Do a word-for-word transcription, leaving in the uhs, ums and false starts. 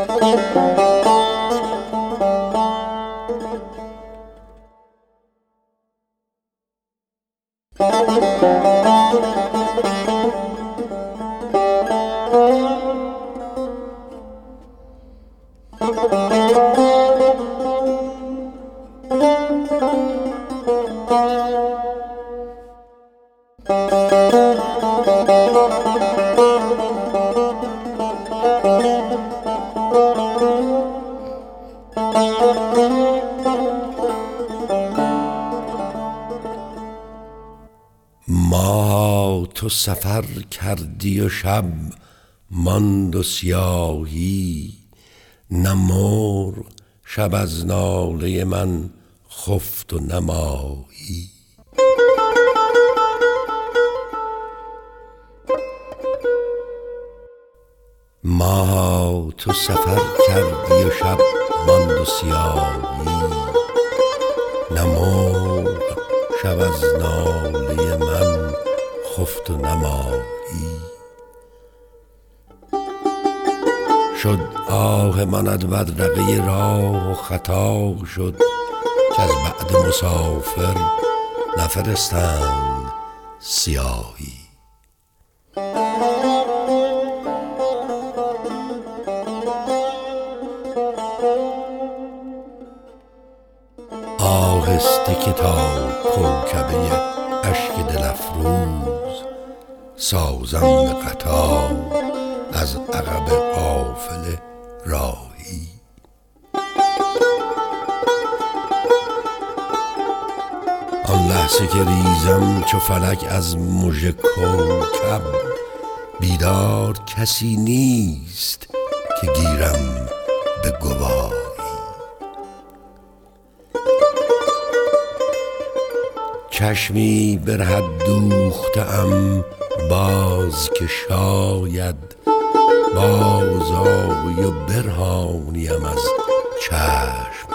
ماها تو سفر کردی و شب ماند و سیاهی، نه مرغ شب از ناله من خفت و نه ماهی. ماها تو سفر کردی و شب ماند و سیاهی، نه مرغ شب از ناله من خفت و نه ماهی. شد آه منت بدرقه راه و خطا شد که از بعد مسافر نفرستند سیاهی. آهسته که تا کوکبه اشک دل افروز سازم به قطار از عقب قافله راهی. آن لحظه که ریزم چو فلک از مژه کوکب، بیدار کسی نیست که گیرم به گواهی. چشمی به رهت دوخته ام باز که شاید باز آیی و برهانیم از چشم